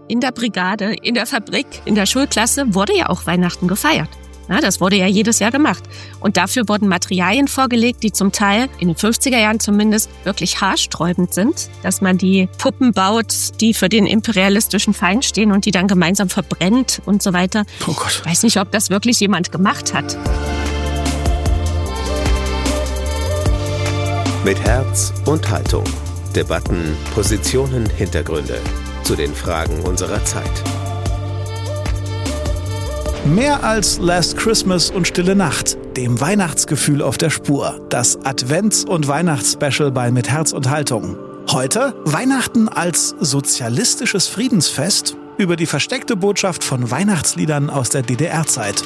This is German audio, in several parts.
in der Brigade, in der Fabrik, in der Schulklasse wurde ja auch Weihnachten gefeiert. Ja, das wurde ja jedes Jahr gemacht. Und dafür wurden Materialien vorgelegt, die zum Teil, in den 50er Jahren zumindest, wirklich haarsträubend sind. Dass man die Puppen baut, die für den imperialistischen Feind stehen und die dann gemeinsam verbrennt und so weiter. Oh Gott. Ich weiß nicht, ob das wirklich jemand gemacht hat. Mit Herz und Haltung. Debatten, Positionen, Hintergründe zu den Fragen unserer Zeit. Mehr als Last Christmas und Stille Nacht, dem Weihnachtsgefühl auf der Spur. Das Advents- und Weihnachtsspecial bei Mit Herz und Haltung. Heute Weihnachten als sozialistisches Friedensfest über die versteckte Botschaft von Weihnachtsliedern aus der DDR-Zeit.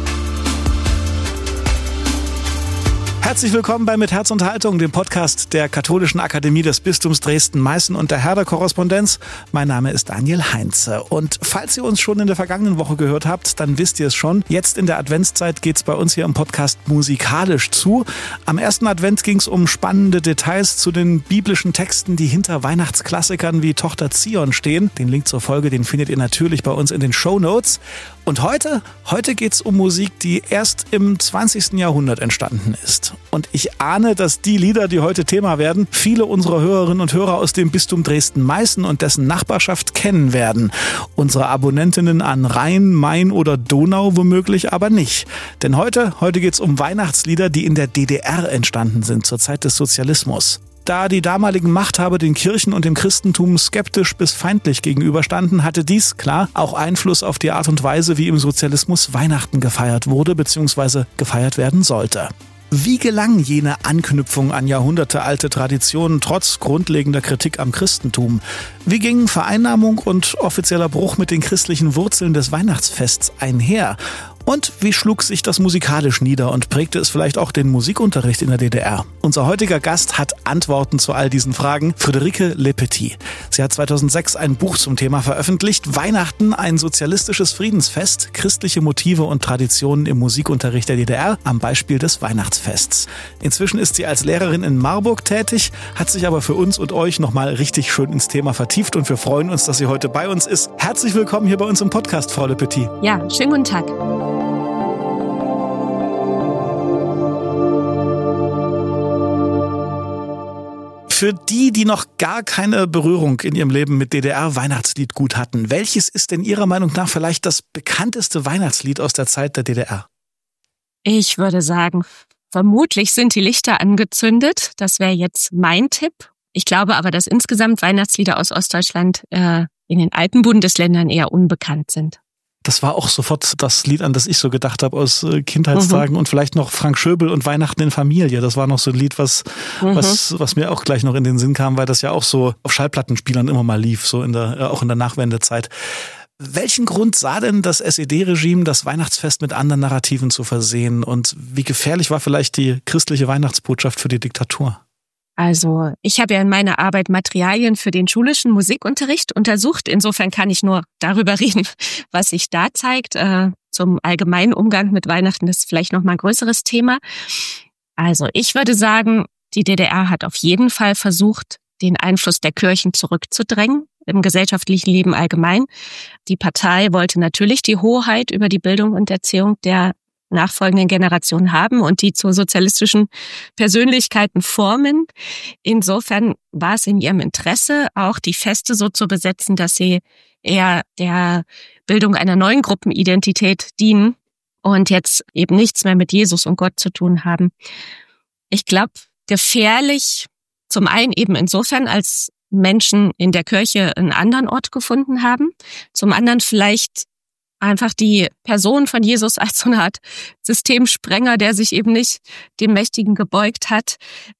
Herzlich willkommen bei Mit Herz und Haltung, dem Podcast der Katholischen Akademie des Bistums Dresden-Meißen und der Herder-Korrespondenz. Mein Name ist Daniel Heinze. Und falls ihr uns schon in der vergangenen Woche gehört habt, dann wisst ihr es schon. Jetzt in der Adventszeit geht's bei uns hier im Podcast musikalisch zu. Am ersten Advent ging's um spannende Details zu den biblischen Texten, die hinter Weihnachtsklassikern wie Tochter Zion stehen. Den Link zur Folge, den findet ihr natürlich bei uns in den Shownotes. Und heute geht's um Musik, die erst im 20. Jahrhundert entstanden ist. Und ich ahne, dass die Lieder, die heute Thema werden, viele unserer Hörerinnen und Hörer aus dem Bistum Dresden-Meißen und dessen Nachbarschaft kennen werden. Unsere Abonnentinnen an Rhein, Main oder Donau womöglich aber nicht. Denn heute geht's um Weihnachtslieder, die in der DDR entstanden sind, zur Zeit des Sozialismus. Da die damaligen Machthaber den Kirchen und dem Christentum skeptisch bis feindlich gegenüberstanden, hatte dies, klar, auch Einfluss auf die Art und Weise, wie im Sozialismus Weihnachten gefeiert wurde bzw. gefeiert werden sollte. Wie gelang jene Anknüpfung an jahrhundertealte Traditionen trotz grundlegender Kritik am Christentum? Wie gingen Vereinnahmung und offizieller Bruch mit den christlichen Wurzeln des Weihnachtsfests einher? Und wie schlug sich das musikalisch nieder und prägte es vielleicht auch den Musikunterricht in der DDR? Unser heutiger Gast hat Antworten zu all diesen Fragen, Friederike Le Petit. Sie hat 2006 ein Buch zum Thema veröffentlicht, Weihnachten, ein sozialistisches Friedensfest, christliche Motive und Traditionen im Musikunterricht der DDR am Beispiel des Weihnachtsfests. Inzwischen ist sie als Lehrerin in Marburg tätig, hat sich aber für uns und euch nochmal richtig schön ins Thema vertieft und wir freuen uns, dass sie heute bei uns ist. Herzlich willkommen hier bei uns im Podcast, Frau Le Petit. Ja, schönen guten Tag. Für die noch gar keine Berührung in ihrem Leben mit DDR-Weihnachtsliedgut hatten, welches ist denn Ihrer Meinung nach vielleicht das bekannteste Weihnachtslied aus der Zeit der DDR? Ich würde sagen, vermutlich sind die Lichter angezündet. Das wäre jetzt mein Tipp. Ich glaube aber, dass insgesamt Weihnachtslieder aus Ostdeutschland in den Alpenbundesländern eher unbekannt sind. Das war auch sofort das Lied, an das ich so gedacht habe aus Kindheitstagen und vielleicht noch Frank Schöbel und Weihnachten in Familie. Das war noch so ein Lied, was mir auch gleich noch in den Sinn kam, weil das ja auch so auf Schallplattenspielern immer mal lief, so auch in der Nachwendezeit. Welchen Grund sah denn das SED-Regime, das Weihnachtsfest mit anderen Narrativen zu versehen? Und wie gefährlich war vielleicht die christliche Weihnachtsbotschaft für die Diktatur? Also, ich habe ja in meiner Arbeit Materialien für den schulischen Musikunterricht untersucht. Insofern kann ich nur darüber reden, was sich da zeigt. Zum allgemeinen Umgang mit Weihnachten ist vielleicht noch mal ein größeres Thema. Also, ich würde sagen, die DDR hat auf jeden Fall versucht, den Einfluss der Kirchen zurückzudrängen im gesellschaftlichen Leben allgemein. Die Partei wollte natürlich die Hoheit über die Bildung und Erziehung der nachfolgenden Generationen haben und die zu sozialistischen Persönlichkeiten formen. Insofern war es in ihrem Interesse, auch die Feste so zu besetzen, dass sie eher der Bildung einer neuen Gruppenidentität dienen und jetzt eben nichts mehr mit Jesus und Gott zu tun haben. Ich glaube, gefährlich zum einen eben insofern, als Menschen in der Kirche einen anderen Ort gefunden haben, zum anderen vielleicht einfach die Person von Jesus als so eine Art Systemsprenger, der sich eben nicht dem Mächtigen gebeugt hat.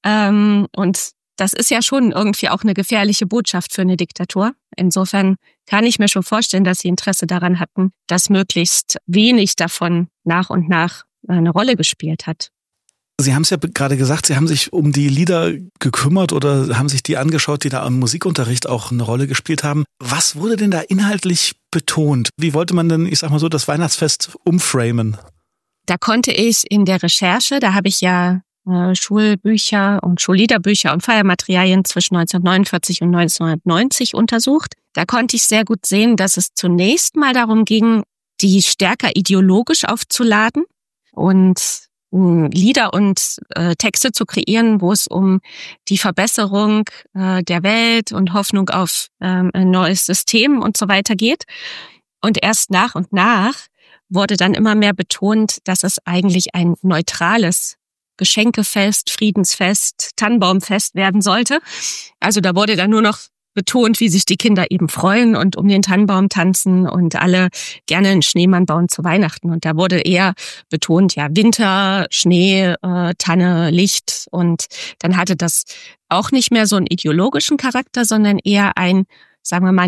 Und das ist ja schon irgendwie auch eine gefährliche Botschaft für eine Diktatur. Insofern kann ich mir schon vorstellen, dass sie Interesse daran hatten, dass möglichst wenig davon nach und nach eine Rolle gespielt hat. Sie haben es ja gerade gesagt, Sie haben sich um die Lieder gekümmert oder haben sich die angeschaut, die da im Musikunterricht auch eine Rolle gespielt haben. Was wurde denn da inhaltlich betont? Wie wollte man denn, ich sag mal so, das Weihnachtsfest umframen? Da konnte ich in der Recherche, da habe ich ja Schulbücher und Schulliederbücher und Feiermaterialien zwischen 1949 und 1990 untersucht. Da konnte ich sehr gut sehen, dass es zunächst mal darum ging, die stärker ideologisch aufzuladen und Lieder und Texte zu kreieren, wo es um die Verbesserung der Welt und Hoffnung auf ein neues System und so weiter geht. Und erst nach und nach wurde dann immer mehr betont, dass es eigentlich ein neutrales Geschenkefest, Friedensfest, Tannenbaumfest werden sollte. Also da wurde dann nur noch betont, wie sich die Kinder eben freuen und um den Tannenbaum tanzen und alle gerne einen Schneemann bauen zu Weihnachten. Und da wurde eher betont, ja, Winter, Schnee, Tanne, Licht. Und dann hatte das auch nicht mehr so einen ideologischen Charakter, sondern eher ein, sagen wir mal,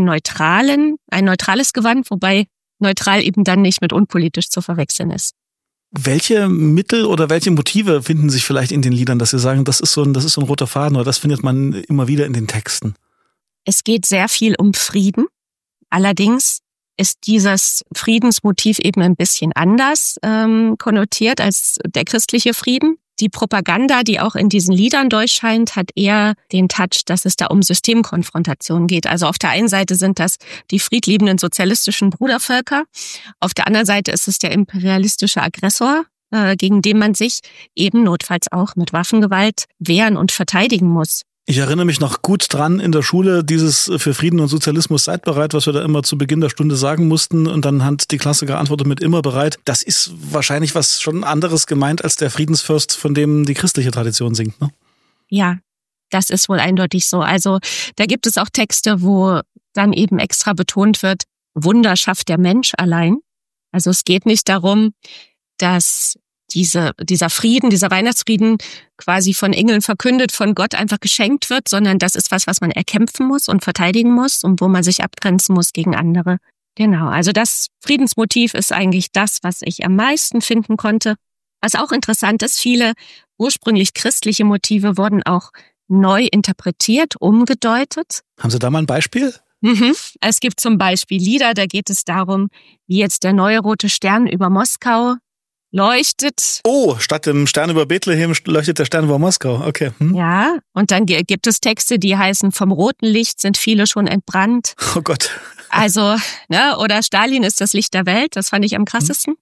ein neutrales Gewand, wobei neutral eben dann nicht mit unpolitisch zu verwechseln ist. Welche Mittel oder welche Motive finden sich vielleicht in den Liedern, dass Sie sagen, das ist so ein roter Faden oder das findet man immer wieder in den Texten? Es geht sehr viel um Frieden. Allerdings ist dieses Friedensmotiv eben ein bisschen anders konnotiert als der christliche Frieden. Die Propaganda, die auch in diesen Liedern durchscheint, hat eher den Touch, dass es da um Systemkonfrontation geht. Also auf der einen Seite sind das die friedliebenden sozialistischen Brudervölker, auf der anderen Seite ist es der imperialistische Aggressor, gegen den man sich eben notfalls auch mit Waffengewalt wehren und verteidigen muss. Ich erinnere mich noch gut dran in der Schule, dieses für Frieden und Sozialismus seid bereit, was wir da immer zu Beginn der Stunde sagen mussten und dann hat die Klasse geantwortet mit immer bereit. Das ist wahrscheinlich was schon anderes gemeint als der Friedensfürst, von dem die christliche Tradition singt, ne? Ja, das ist wohl eindeutig so. Also da gibt es auch Texte, wo dann eben extra betont wird, Wunder schafft der Mensch allein. Also es geht nicht darum, dass dieser Frieden, dieser Weihnachtsfrieden quasi von Engeln verkündet, von Gott einfach geschenkt wird, sondern das ist was man erkämpfen muss und verteidigen muss und wo man sich abgrenzen muss gegen andere. Genau, also das Friedensmotiv ist eigentlich das, was ich am meisten finden konnte. Was auch interessant ist, viele ursprünglich christliche Motive wurden auch neu interpretiert, umgedeutet. Haben Sie da mal ein Beispiel? Es gibt zum Beispiel Lieder, da geht es darum, wie jetzt der neue rote Stern über Moskau leuchtet. Oh, statt dem Stern über Bethlehem leuchtet der Stern über Moskau. Okay. Ja, und dann gibt es Texte, die heißen, vom roten Licht sind viele schon entbrannt. Oh Gott. Also, ne, oder Stalin ist das Licht der Welt, das fand ich am krassesten.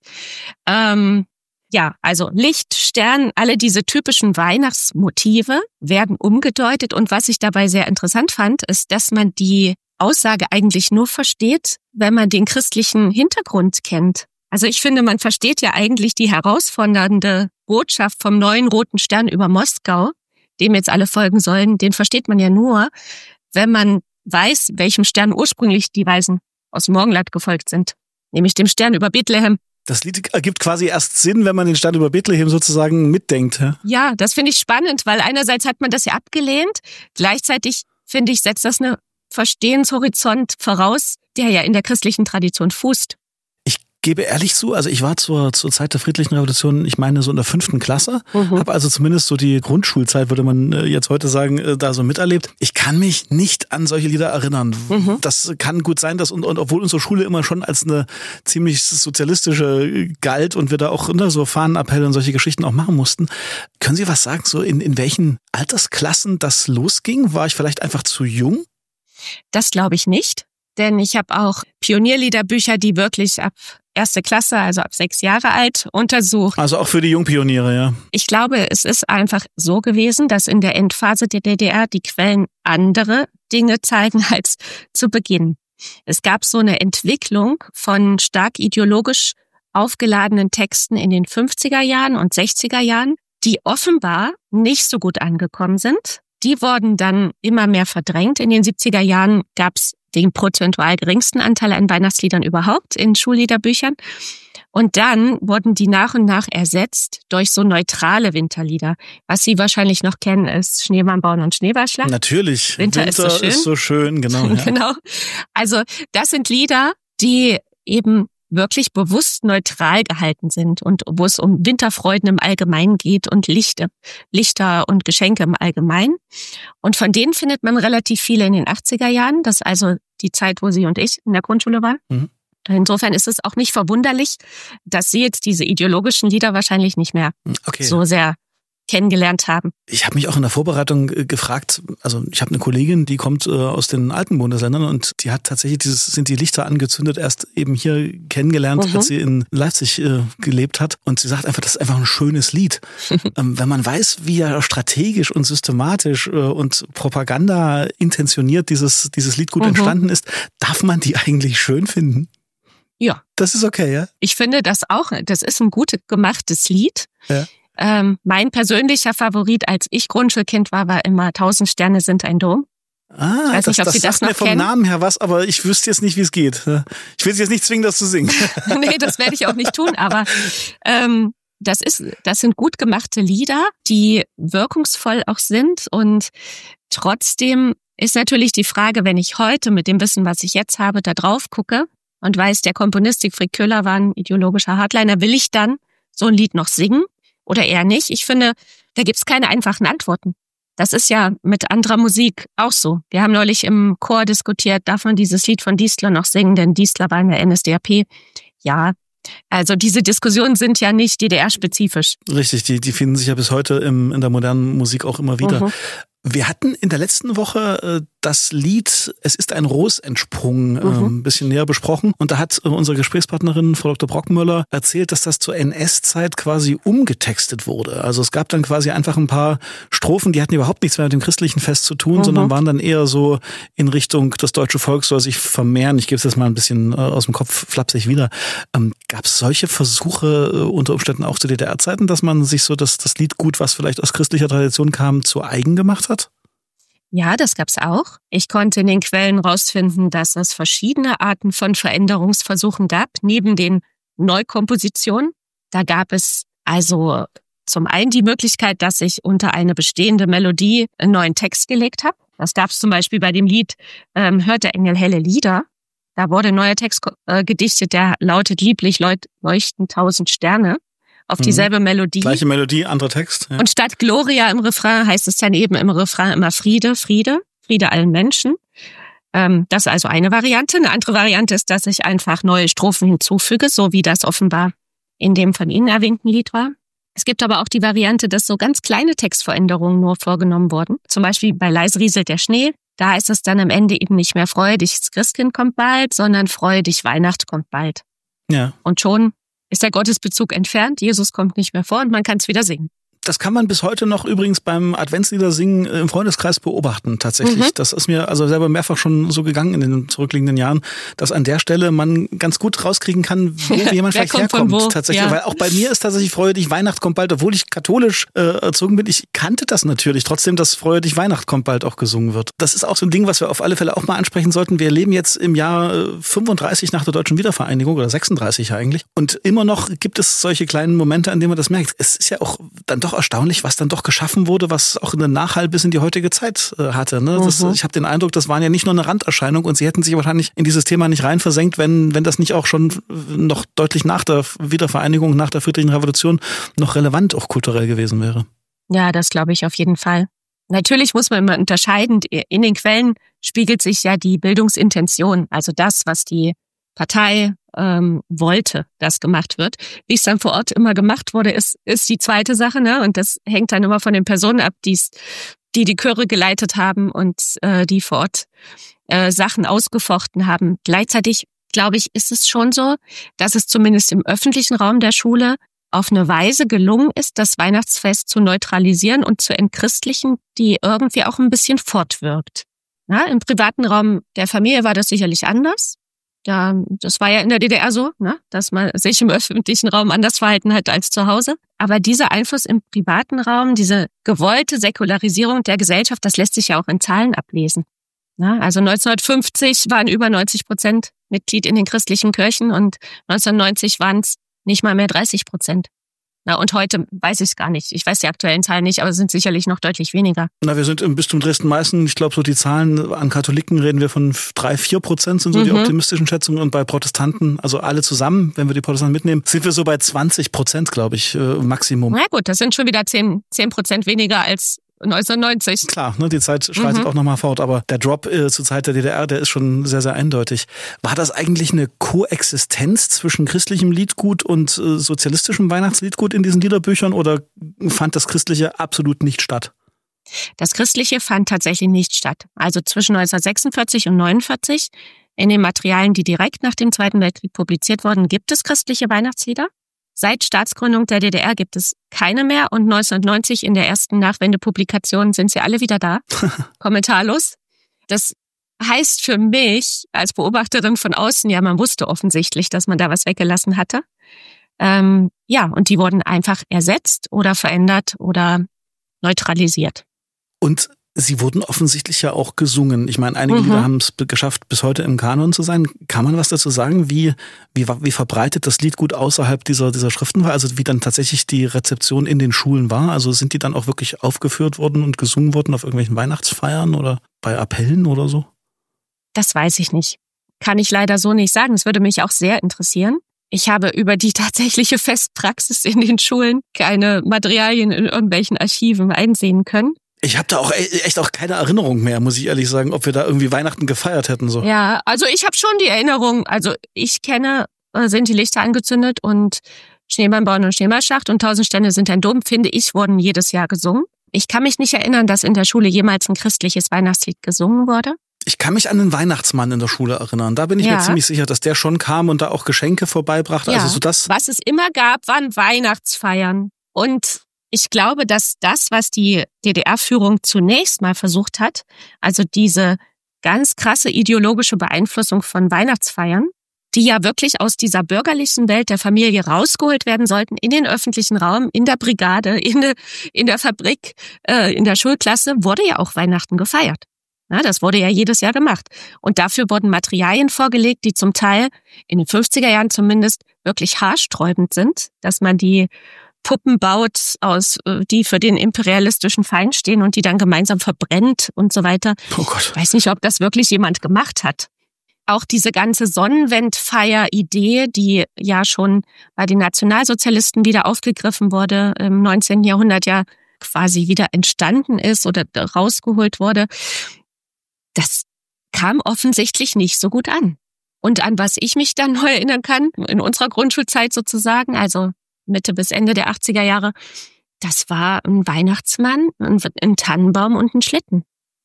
Ja, also Licht, Stern, alle diese typischen Weihnachtsmotive werden umgedeutet. Und was ich dabei sehr interessant fand, ist, dass man die Aussage eigentlich nur versteht, wenn man den christlichen Hintergrund kennt. Also ich finde, man versteht ja eigentlich die herausfordernde Botschaft vom neuen roten Stern über Moskau, dem jetzt alle folgen sollen, den versteht man ja nur, wenn man weiß, welchem Stern ursprünglich die Weisen aus dem Morgenland gefolgt sind, nämlich dem Stern über Bethlehem. Das Lied ergibt quasi erst Sinn, wenn man den Stern über Bethlehem sozusagen mitdenkt. Ja, das finde ich spannend, weil einerseits hat man das ja abgelehnt, gleichzeitig, finde ich, setzt das eine Verstehenshorizont voraus, der ja in der christlichen Tradition fußt. Gebe ehrlich zu, also ich war zur Zeit der Friedlichen Revolution, ich meine so in der 5. Klasse, habe also zumindest so die Grundschulzeit, würde man jetzt heute sagen, da so miterlebt. Ich kann mich nicht an solche Lieder erinnern. Das kann gut sein, dass und obwohl unsere Schule immer schon als eine ziemlich sozialistische galt und wir da auch so Fahnenappelle und solche Geschichten auch machen mussten. Können Sie was sagen, so in welchen Altersklassen das losging? War ich vielleicht einfach zu jung? Das glaube ich nicht. Denn ich habe auch Pionierliederbücher, die wirklich ab 1. Klasse, also ab 6 Jahre alt, untersucht. Also auch für die Jungpioniere, ja. Ich glaube, es ist einfach so gewesen, dass in der Endphase der DDR die Quellen andere Dinge zeigen als zu Beginn. Es gab so eine Entwicklung von stark ideologisch aufgeladenen Texten in den 50er Jahren und 60er Jahren, die offenbar nicht so gut angekommen sind. Die wurden dann immer mehr verdrängt. In den 70er Jahren gab es den prozentual geringsten Anteil an Weihnachtsliedern überhaupt in Schulliederbüchern. Und dann wurden die nach und nach ersetzt durch so neutrale Winterlieder. Was Sie wahrscheinlich noch kennen, ist Schneemann bauen und Schneeballschlacht. Natürlich. Winter ist so schön, genau. Ja. Genau. Also das sind Lieder, die eben wirklich bewusst neutral gehalten sind und wo es um Winterfreuden im Allgemeinen geht und Lichter und Geschenke im Allgemeinen. Und von denen findet man relativ viele in den 80er Jahren. Das ist also die Zeit, wo Sie und ich in der Grundschule waren. Insofern ist es auch nicht verwunderlich, dass Sie jetzt diese ideologischen Lieder wahrscheinlich nicht mehr so sehr kennengelernt haben. Ich habe mich auch in der Vorbereitung gefragt, also ich habe eine Kollegin, die kommt aus den alten Bundesländern und die hat tatsächlich sind die Lichter angezündet, erst eben hier kennengelernt, als sie in Leipzig gelebt hat. Und sie sagt einfach, das ist einfach ein schönes Lied. Wenn man weiß, wie ja strategisch und systematisch und Propaganda intentioniert dieses Lied gut entstanden ist, darf man die eigentlich schön finden? Ja. Das ist okay, ja? Ich finde das auch. Das ist ein gut gemachtes Lied. Ja. Mein persönlicher Favorit, als ich Grundschulkind war immer 1000 Sterne sind ein Dom. Ich weiß nicht, ob Sie das sagt noch mir vom kennen. Namen her was, aber ich wüsste jetzt nicht, wie es geht. Ich will Sie jetzt nicht zwingen, das zu singen. Nee, das werde ich auch nicht tun, aber das sind gut gemachte Lieder, die wirkungsvoll auch sind. Und trotzdem ist natürlich die Frage, wenn ich heute mit dem Wissen, was ich jetzt habe, da drauf gucke und weiß, der Komponist Siegfried Köhler war ein ideologischer Hardliner, will ich dann so ein Lied noch singen oder eher nicht? Ich finde, da gibt's keine einfachen Antworten. Das ist ja mit anderer Musik auch so. Wir haben neulich im Chor diskutiert, darf man dieses Lied von Diestel noch singen, denn Diestel war in der NSDAP. Ja, also diese Diskussionen sind ja nicht DDR-spezifisch. Richtig, die finden sich ja bis heute in der modernen Musik auch immer wieder. Wir hatten in der letzten Woche das Lied Es ist ein Ros entsprungen ein bisschen näher besprochen. Und da hat unsere Gesprächspartnerin, Frau Dr. Brockmüller, erzählt, dass das zur NS-Zeit quasi umgetextet wurde. Also es gab dann quasi einfach ein paar Strophen, die hatten überhaupt nichts mehr mit dem christlichen Fest zu tun, sondern waren dann eher so in Richtung, das deutsche Volk soll sich vermehren. Ich gebe es jetzt mal ein bisschen aus dem Kopf flapsig wieder. Gab es solche Versuche unter Umständen auch zu DDR-Zeiten, dass man sich so das Liedgut, was vielleicht aus christlicher Tradition kam, zu eigen gemacht hat? Ja, das gab's auch. Ich konnte in den Quellen rausfinden, dass es verschiedene Arten von Veränderungsversuchen gab, neben den Neukompositionen. Da gab es also zum einen die Möglichkeit, dass ich unter eine bestehende Melodie einen neuen Text gelegt habe. Das gab's zum Beispiel bei dem Lied Hört der Engel helle Lieder. Da wurde ein neuer Text gedichtet, der lautet lieblich leuchten 1000 Sterne. Auf dieselbe Melodie. Gleiche Melodie, anderer Text. Ja. Und statt Gloria im Refrain heißt es dann eben im Refrain immer Friede, Friede, Friede allen Menschen. Das ist also eine Variante. Eine andere Variante ist, dass ich einfach neue Strophen hinzufüge, so wie das offenbar in dem von Ihnen erwähnten Lied war. Es gibt aber auch die Variante, dass so ganz kleine Textveränderungen nur vorgenommen wurden. Zum Beispiel bei Leise rieselt der Schnee. Da heißt es dann am Ende eben nicht mehr freudig, das Christkind kommt bald, sondern freudig, Weihnacht kommt bald. Ja. Und schon ist der Gottesbezug entfernt, Jesus kommt nicht mehr vor und man kann es wieder singen. Das kann man bis heute noch übrigens beim Adventsliedersingen im Freundeskreis beobachten, tatsächlich. Das ist mir also selber mehrfach schon so gegangen in den zurückliegenden Jahren, dass an der Stelle man ganz gut rauskriegen kann, wo jemand vielleicht herkommt. Tatsächlich, ja. Weil auch bei mir ist tatsächlich Freue dich, Weihnacht kommt bald, obwohl ich katholisch erzogen bin. Ich kannte das natürlich, trotzdem, dass Freue dich, Weihnacht kommt bald auch gesungen wird. Das ist auch so ein Ding, was wir auf alle Fälle auch mal ansprechen sollten. Wir leben jetzt im Jahr 35 nach der deutschen Wiedervereinigung oder 36 eigentlich. Und immer noch gibt es solche kleinen Momente, an denen man das merkt. Es ist ja auch dann doch erstaunlich, was dann doch geschaffen wurde, was auch einen Nachhall bis in die heutige Zeit hatte. Ne? Ich habe den Eindruck, das waren ja nicht nur eine Randerscheinung und sie hätten sich wahrscheinlich in dieses Thema nicht rein versenkt, wenn das nicht auch schon noch deutlich nach der Wiedervereinigung, nach der Friedlichen Revolution noch relevant auch kulturell gewesen wäre. Ja, das glaube ich auf jeden Fall. Natürlich muss man immer unterscheiden. In den Quellen spiegelt sich ja die Bildungsintention, also das, was die Partei wollte, dass gemacht wird. Wie es dann vor Ort immer gemacht wurde, ist die zweite Sache, ne? Und das hängt dann immer von den Personen ab, die Chöre geleitet haben und die vor Ort Sachen ausgefochten haben. Gleichzeitig, glaube ich, ist es schon so, dass es zumindest im öffentlichen Raum der Schule auf eine Weise gelungen ist, das Weihnachtsfest zu neutralisieren und zu entchristlichen, die irgendwie auch ein bisschen fortwirkt. Ja, im privaten Raum der Familie war das sicherlich anders. Das war ja in der DDR so, ne, dass man sich im öffentlichen Raum anders verhalten hat als zu Hause. Aber dieser Einfluss im privaten Raum, diese gewollte Säkularisierung der Gesellschaft, das lässt sich ja auch in Zahlen ablesen. Ja, also 1950 waren über 90% Mitglied in den christlichen Kirchen und 1990 waren es nicht mal mehr 30%. Na, und heute weiß ich es gar nicht. Ich weiß die aktuellen Zahlen nicht, aber es sind sicherlich noch deutlich weniger. Na, wir sind im Bistum Dresden-Meißen, ich glaube, so die Zahlen an Katholiken reden wir von 3-4% sind so die optimistischen Schätzungen. Und bei Protestanten, also alle zusammen, wenn wir die Protestanten mitnehmen, sind wir so bei 20%, glaube ich, Maximum. Na gut, das sind schon wieder 10% weniger als 1990. Klar, ne, die Zeit schreitet auch nochmal fort, aber der Drop zur Zeit der DDR, der ist schon sehr, sehr eindeutig. War das eigentlich eine Koexistenz zwischen christlichem Liedgut und sozialistischem Weihnachtsliedgut in diesen Liederbüchern oder fand das Christliche absolut nicht statt? Das Christliche fand tatsächlich nicht statt. Also zwischen 1946 und 1949, in den Materialien, die direkt nach dem Zweiten Weltkrieg publiziert wurden, gibt es christliche Weihnachtslieder. Seit Staatsgründung der DDR gibt es keine mehr und 1990 in der ersten Nachwendepublikation sind sie alle wieder da, kommentarlos. Das heißt für mich als Beobachterin von außen, ja, man wusste offensichtlich, dass man da was weggelassen hatte. Und die wurden einfach ersetzt oder verändert oder neutralisiert. Und sie wurden offensichtlich ja auch gesungen. Ich meine, einige Lieder haben es geschafft, bis heute im Kanon zu sein. Kann man was dazu sagen, wie verbreitet das Liedgut außerhalb dieser Schriften war? Also wie dann tatsächlich die Rezeption in den Schulen war? Also sind die dann auch wirklich aufgeführt worden und gesungen worden auf irgendwelchen Weihnachtsfeiern oder bei Appellen oder so? Das weiß ich nicht. Kann ich leider so nicht sagen. Es würde mich auch sehr interessieren. Ich habe über die tatsächliche Festpraxis in den Schulen keine Materialien in irgendwelchen Archiven einsehen können. Ich habe da auch echt auch keine Erinnerung mehr, muss ich ehrlich sagen, ob wir da irgendwie Weihnachten gefeiert hätten. So. Ja, also ich habe schon die Erinnerung, also ich kenne, sind die Lichter angezündet und Schneemannbauen und Schneeballschlacht und 1000 Sterne sind ein Dom, finde ich, wurden jedes Jahr gesungen. Ich kann mich nicht erinnern, dass in der Schule jemals ein christliches Weihnachtslied gesungen wurde. Ich kann mich an den Weihnachtsmann in der Schule erinnern. Da bin ich mir ziemlich sicher, dass der schon kam und da auch Geschenke vorbeibrachte. Ja. Also so das. Was es immer gab, waren Weihnachtsfeiern. Und ich glaube, dass das, was die DDR-Führung zunächst mal versucht hat, also diese ganz krasse ideologische Beeinflussung von Weihnachtsfeiern, die ja wirklich aus dieser bürgerlichen Welt der Familie rausgeholt werden sollten, in den öffentlichen Raum, in der Brigade, in der Fabrik, in der Schulklasse, wurde ja auch Weihnachten gefeiert. Ja, das wurde ja jedes Jahr gemacht. Und dafür wurden Materialien vorgelegt, die zum Teil in den 50er Jahren zumindest wirklich haarsträubend sind, dass man die Puppen baut, die für den imperialistischen Feind stehen und die dann gemeinsam verbrennt und so weiter. Oh Gott. Ich weiß nicht, ob das wirklich jemand gemacht hat. Auch diese ganze Sonnenwendfeier-Idee, die ja schon bei den Nationalsozialisten wieder aufgegriffen wurde, im 19. Jahrhundert ja quasi wieder entstanden ist oder rausgeholt wurde, das kam offensichtlich nicht so gut an. Und an was ich mich dann neu erinnern kann, in unserer Grundschulzeit sozusagen, also Mitte bis Ende der 80er Jahre, das war ein Weihnachtsmann, ein Tannenbaum und ein Schlitten.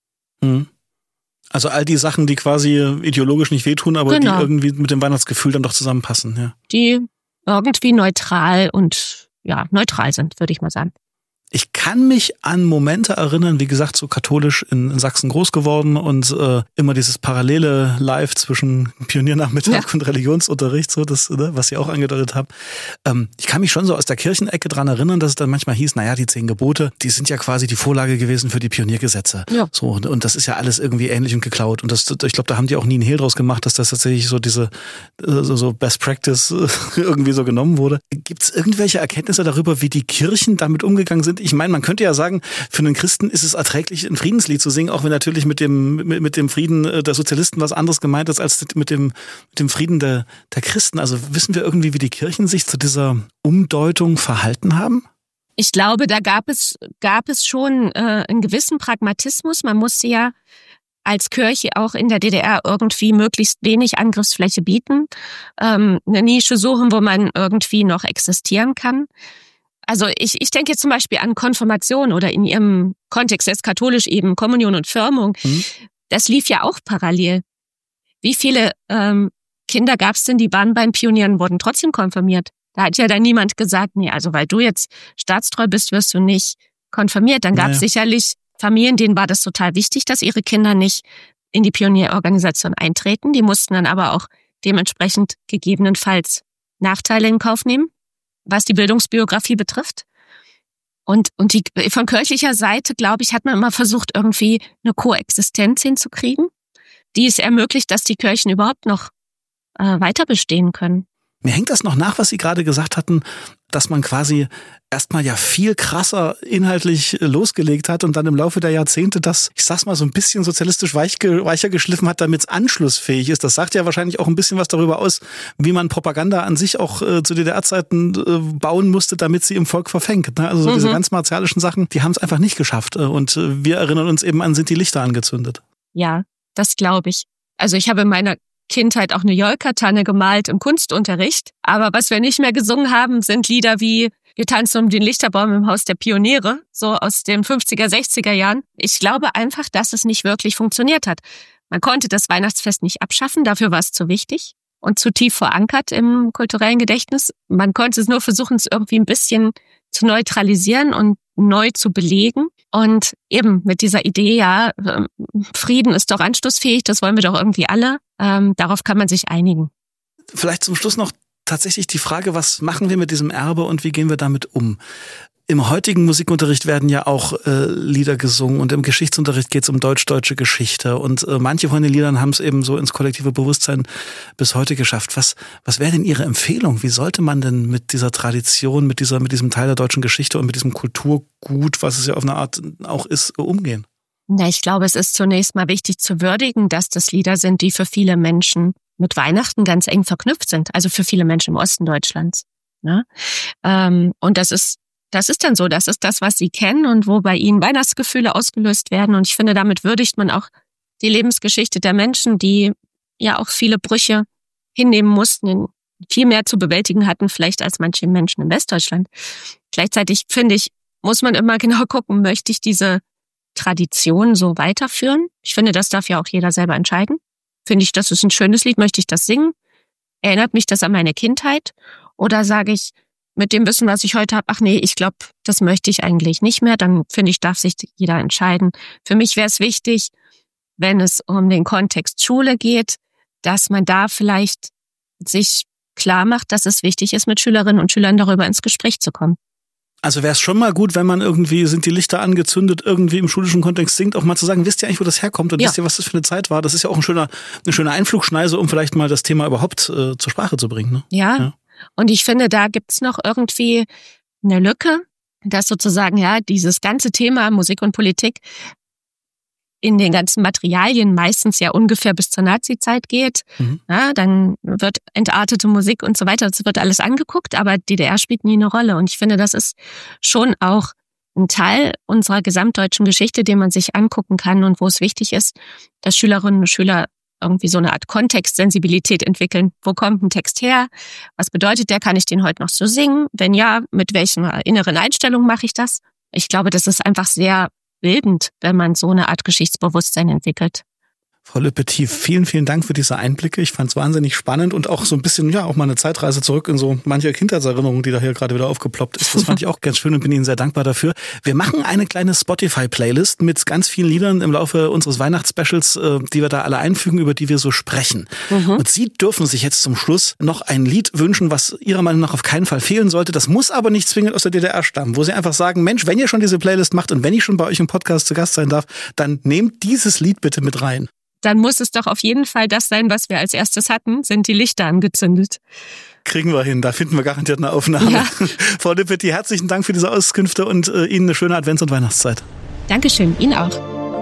Also all die Sachen, die quasi ideologisch nicht wehtun, aber die irgendwie mit dem Weihnachtsgefühl dann doch zusammenpassen. Ja. Die irgendwie neutral sind, würde ich mal sagen. Ich kann mich an Momente erinnern, wie gesagt, so katholisch in Sachsen groß geworden und immer dieses parallele Live zwischen Pioniernachmittag und Religionsunterricht, so das, was Sie auch angedeutet haben. Ich kann mich schon so aus der Kirchenecke dran erinnern, dass es dann manchmal hieß, naja, die 10 Gebote, die sind ja quasi die Vorlage gewesen für die Pioniergesetze. Ja. So, und das ist ja alles irgendwie ähnlich und geklaut. Und das, ich glaube, da haben die auch nie einen Hehl draus gemacht, dass das tatsächlich so diese so Best Practice irgendwie so genommen wurde. Gibt es irgendwelche Erkenntnisse darüber, wie die Kirchen damit umgegangen sind? Ich meine, man könnte ja sagen, für einen Christen ist es erträglich, ein Friedenslied zu singen, auch wenn natürlich mit dem Frieden der Sozialisten was anderes gemeint ist als mit dem Frieden der Christen. Also wissen wir irgendwie, wie die Kirchen sich zu dieser Umdeutung verhalten haben? Ich glaube, da gab es schon einen gewissen Pragmatismus. Man musste ja als Kirche auch in der DDR irgendwie möglichst wenig Angriffsfläche bieten, eine Nische suchen, wo man irgendwie noch existieren kann. Also ich denke jetzt zum Beispiel an Konfirmation oder in ihrem Kontext jetzt katholisch eben Kommunion und Firmung. Das lief ja auch parallel. Wie viele Kinder gab es denn, die waren bei den Pionieren, wurden trotzdem konfirmiert? Da hat ja dann niemand gesagt, nee, also weil du jetzt staatstreu bist, wirst du nicht konfirmiert. Dann gab es sicherlich Familien, denen war das total wichtig, dass ihre Kinder nicht in die Pionierorganisation eintreten. Die mussten dann aber auch dementsprechend gegebenenfalls Nachteile in Kauf nehmen, was die Bildungsbiografie betrifft. Und die, von kirchlicher Seite, glaube ich, hat man immer versucht, irgendwie eine Koexistenz hinzukriegen, die es ermöglicht, dass die Kirchen überhaupt noch weiter bestehen können. Mir hängt das noch nach, was Sie gerade gesagt hatten, dass man quasi erstmal ja viel krasser inhaltlich losgelegt hat und dann im Laufe der Jahrzehnte das, ich sag's mal, so ein bisschen sozialistisch weicher geschliffen hat, damit es anschlussfähig ist. Das sagt ja wahrscheinlich auch ein bisschen was darüber aus, wie man Propaganda an sich auch zu DDR-Zeiten bauen musste, damit sie im Volk verfängt. Ne? Also so diese ganz martialischen Sachen, die haben es einfach nicht geschafft. Und wir erinnern uns eben an, sind die Lichter angezündet. Ja, das glaube ich. Also ich habe in meiner Kindheit auch eine Jolka-Tanne gemalt im Kunstunterricht. Aber was wir nicht mehr gesungen haben, sind Lieder wie Wir tanzen um den Lichterbaum im Haus der Pioniere, so aus den 50er, 60er Jahren. Ich glaube einfach, dass es nicht wirklich funktioniert hat. Man konnte das Weihnachtsfest nicht abschaffen, dafür war es zu wichtig und zu tief verankert im kulturellen Gedächtnis. Man konnte es nur versuchen, es irgendwie ein bisschen zu neutralisieren und neu zu belegen. Und eben mit dieser Idee, ja, Frieden ist doch anschlussfähig, das wollen wir doch irgendwie alle. Darauf kann man sich einigen. Vielleicht zum Schluss noch tatsächlich die Frage, was machen wir mit diesem Erbe und wie gehen wir damit um? Im heutigen Musikunterricht werden ja auch Lieder gesungen und im Geschichtsunterricht geht es um deutsch-deutsche Geschichte und manche von den Liedern haben es eben so ins kollektive Bewusstsein bis heute geschafft. Was wäre denn Ihre Empfehlung? Wie sollte man denn mit dieser Tradition, mit diesem Teil der deutschen Geschichte und mit diesem Kulturgut, was es ja auf eine Art auch ist, umgehen? Na, ich glaube, es ist zunächst mal wichtig zu würdigen, dass das Lieder sind, die für viele Menschen mit Weihnachten ganz eng verknüpft sind. Also für viele Menschen im Osten Deutschlands. Ne? Und das ist dann so, das ist das, was sie kennen und wo bei ihnen Weihnachtsgefühle ausgelöst werden. Und ich finde, damit würdigt man auch die Lebensgeschichte der Menschen, die ja auch viele Brüche hinnehmen mussten, viel mehr zu bewältigen hatten, vielleicht als manche Menschen in Westdeutschland. Gleichzeitig, finde ich, muss man immer genau gucken, möchte ich diese Tradition so weiterführen? Ich finde, das darf ja auch jeder selber entscheiden. Finde ich, das ist ein schönes Lied, möchte ich das singen? Erinnert mich das an meine Kindheit? Oder sage ich, mit dem Wissen, was ich heute habe, ach nee, ich glaube, das möchte ich eigentlich nicht mehr, dann finde ich, darf sich jeder entscheiden. Für mich wäre es wichtig, wenn es um den Kontext Schule geht, dass man da vielleicht sich klar macht, dass es wichtig ist, mit Schülerinnen und Schülern darüber ins Gespräch zu kommen. Also wäre es schon mal gut, wenn man irgendwie, sind die Lichter angezündet, irgendwie im schulischen Kontext singt, auch mal zu sagen, wisst ihr eigentlich, wo das herkommt und wisst ihr, was das für eine Zeit war? Das ist ja auch eine schöne Einflugschneise, um vielleicht mal das Thema überhaupt zur Sprache zu bringen. Ne? Ja. Und ich finde, da gibt's noch irgendwie eine Lücke, dass sozusagen ja dieses ganze Thema Musik und Politik in den ganzen Materialien meistens ja ungefähr bis zur Nazi-Zeit geht. Ja, dann wird entartete Musik und so weiter, das wird alles angeguckt, aber DDR spielt nie eine Rolle. Und ich finde, das ist schon auch ein Teil unserer gesamtdeutschen Geschichte, den man sich angucken kann und wo es wichtig ist, dass Schülerinnen und Schüler irgendwie so eine Art Kontextsensibilität entwickeln. Wo kommt ein Text her? Was bedeutet der? Kann ich den heute noch so singen? Wenn ja, mit welcher inneren Einstellung mache ich das? Ich glaube, das ist einfach sehr bildend, wenn man so eine Art Geschichtsbewusstsein entwickelt. Frau Le Petit, vielen, vielen Dank für diese Einblicke. Ich fand es wahnsinnig spannend und auch so ein bisschen, ja, auch mal eine Zeitreise zurück in so manche Kindheitserinnerungen, die da hier gerade wieder aufgeploppt ist. Das fand ich auch ganz schön und bin Ihnen sehr dankbar dafür. Wir machen eine kleine Spotify-Playlist mit ganz vielen Liedern im Laufe unseres Weihnachtsspecials, die wir da alle einfügen, über die wir so sprechen. Und Sie dürfen sich jetzt zum Schluss noch ein Lied wünschen, was Ihrer Meinung nach auf keinen Fall fehlen sollte. Das muss aber nicht zwingend aus der DDR stammen, wo Sie einfach sagen, Mensch, wenn ihr schon diese Playlist macht und wenn ich schon bei euch im Podcast zu Gast sein darf, dann nehmt dieses Lied bitte mit rein. Dann muss es doch auf jeden Fall das sein, was wir als erstes hatten, sind die Lichter angezündet. Kriegen wir hin, da finden wir garantiert eine Aufnahme. Ja. Frau Le Petit, herzlichen Dank für diese Auskünfte und Ihnen eine schöne Advents- und Weihnachtszeit. Dankeschön, Ihnen auch.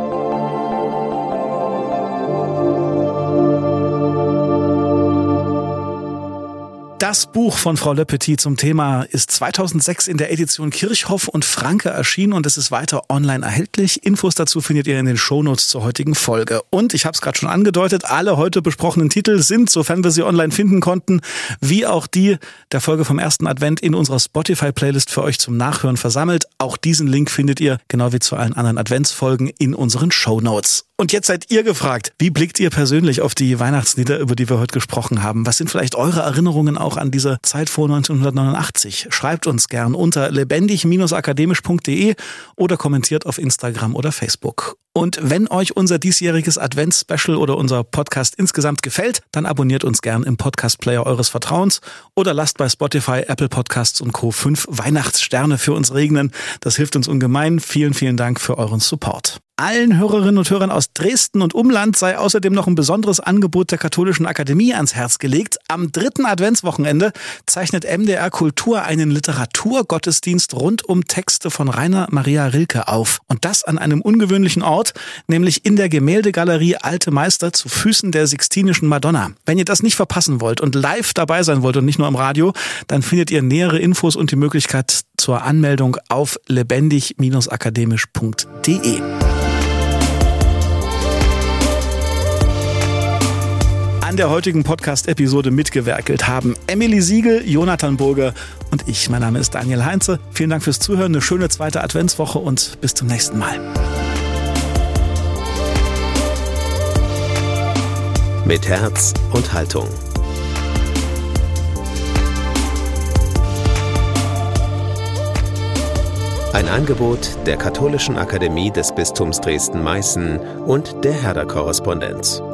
Das Buch von Frau Le Petit zum Thema ist 2006 in der Edition Kirchhoff und Franke erschienen und es ist weiter online erhältlich. Infos dazu findet ihr in den Shownotes zur heutigen Folge. Und ich habe es gerade schon angedeutet, alle heute besprochenen Titel sind, sofern wir sie online finden konnten, wie auch die der Folge vom ersten Advent in unserer Spotify-Playlist für euch zum Nachhören versammelt. Auch diesen Link findet ihr, genau wie zu allen anderen Adventsfolgen, in unseren Shownotes. Und jetzt seid ihr gefragt, wie blickt ihr persönlich auf die Weihnachtslieder, über die wir heute gesprochen haben? Was sind vielleicht eure Erinnerungen auch an diese Zeit vor 1989? Schreibt uns gern unter lebendig-akademisch.de oder kommentiert auf Instagram oder Facebook. Und wenn euch unser diesjähriges Advents-Special oder unser Podcast insgesamt gefällt, dann abonniert uns gern im Podcast-Player eures Vertrauens oder lasst bei Spotify, Apple Podcasts und Co. 5 Weihnachtssterne für uns regnen. Das hilft uns ungemein. Vielen, vielen Dank für euren Support. Allen Hörerinnen und Hörern aus Dresden und Umland sei außerdem noch ein besonderes Angebot der Katholischen Akademie ans Herz gelegt. Am 3. Adventswochenende zeichnet MDR Kultur einen Literaturgottesdienst rund um Texte von Rainer Maria Rilke auf. Und das an einem ungewöhnlichen Ort, nämlich in der Gemäldegalerie Alte Meister zu Füßen der Sixtinischen Madonna. Wenn ihr das nicht verpassen wollt und live dabei sein wollt und nicht nur im Radio, dann findet ihr nähere Infos und die Möglichkeit zur Anmeldung auf lebendig-akademisch.de. An der heutigen Podcast-Episode mitgewerkelt haben Emily Siegel, Jonathan Burger und ich. Mein Name ist Daniel Heinze. Vielen Dank fürs Zuhören, eine schöne zweite Adventswoche und bis zum nächsten Mal. Mit Herz und Haltung. Ein Angebot der Katholischen Akademie des Bistums Dresden-Meißen und der Herder Korrespondenz.